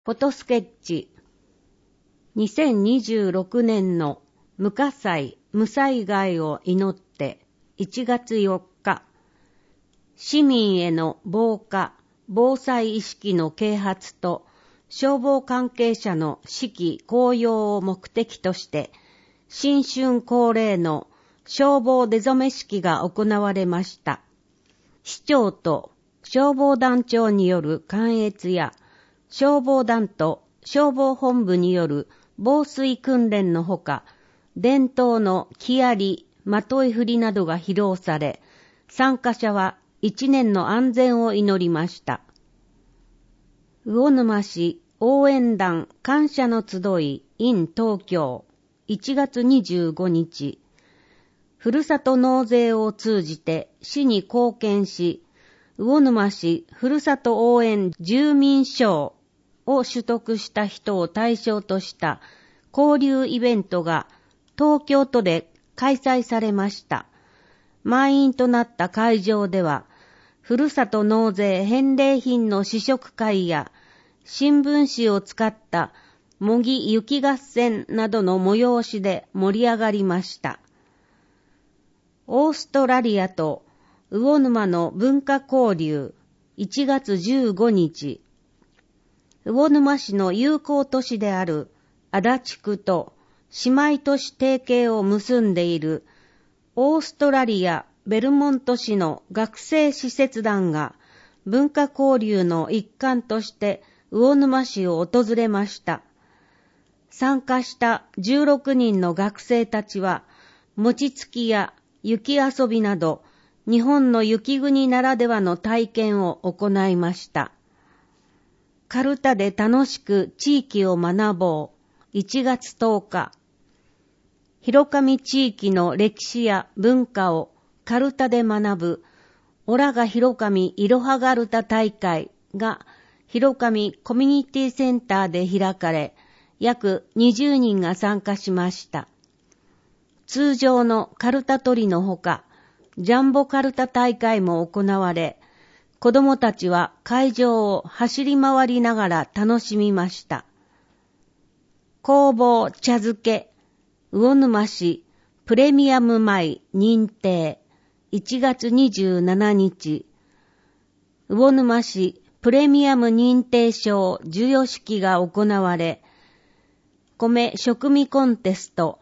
フォトスケッチ。2026年の無火災・無災害を祈って1月4日、市民への防火・防災意識の啓発と消防関係者の士気高揚を目的として、新春恒例の消防出初め式が行われました。市長と消防団長による観閲や、消防団と消防本部による防水訓練のほか、伝統の木槍、まとい振りなどが披露され、参加者は一年の安全を祈りました。魚沼市応援団感謝の集い in 東京1月25日、ふるさと納税を通じて市に貢献し、魚沼市ふるさと応援住民賞を取得した人を対象とした交流イベントが東京都で開催されました。満員となった会場では、ふるさと納税返礼品の試食会や新聞紙を使った模擬雪合戦などの催しで盛り上がりました。オーストラリアと魚沼の文化交流1月15日、魚沼市の友好都市である足立区と姉妹都市提携を結んでいるオーストラリアベルモント市の学生施設団が文化交流の一環として魚沼市を訪れました。参加した16人の学生たちは餅つきや雪遊びなど日本の雪国ならではの体験を行いました。カルタで楽しく地域を学ぼう1月10日、広上地域の歴史や文化をカルタで学ぶオラが広上いろはガルタ大会が広上コミュニティセンターで開かれ、約20人が参加しました。通常のカルタ取りのほか、ジャンボカルタ大会も行われ、子供たちは会場を走り回りながら楽しみました。工房茶漬け、魚沼市プレミアム米認定1月27日、魚沼市プレミアム認定証授与式が行われ、米食味コンテスト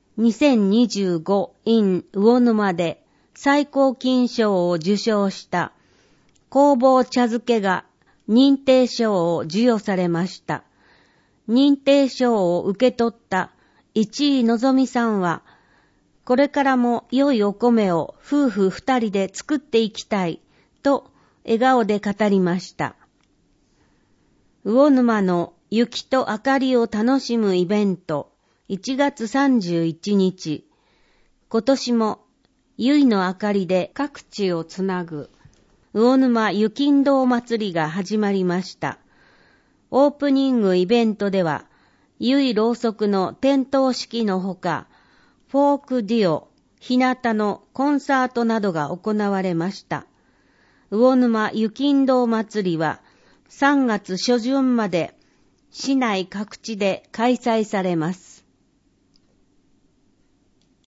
2025 in 魚沼で最高金賞を受賞した工房茶漬けが認定証を授与されました。認定証を受け取った一井のぞみさんは、これからも良いお米を夫婦二人で作っていきたいと笑顔で語りました。魚沼の雪と明かりを楽しむイベント1月31日、今年も結の明かりで各地をつなぐ魚沼雪んどう祭りが始まりました。オープニングイベントでは、結ろうそくの点灯式のほか、フォークデュオ、日向のコンサートなどが行われました。魚沼雪んどう祭りは3月初旬まで市内各地で開催されます。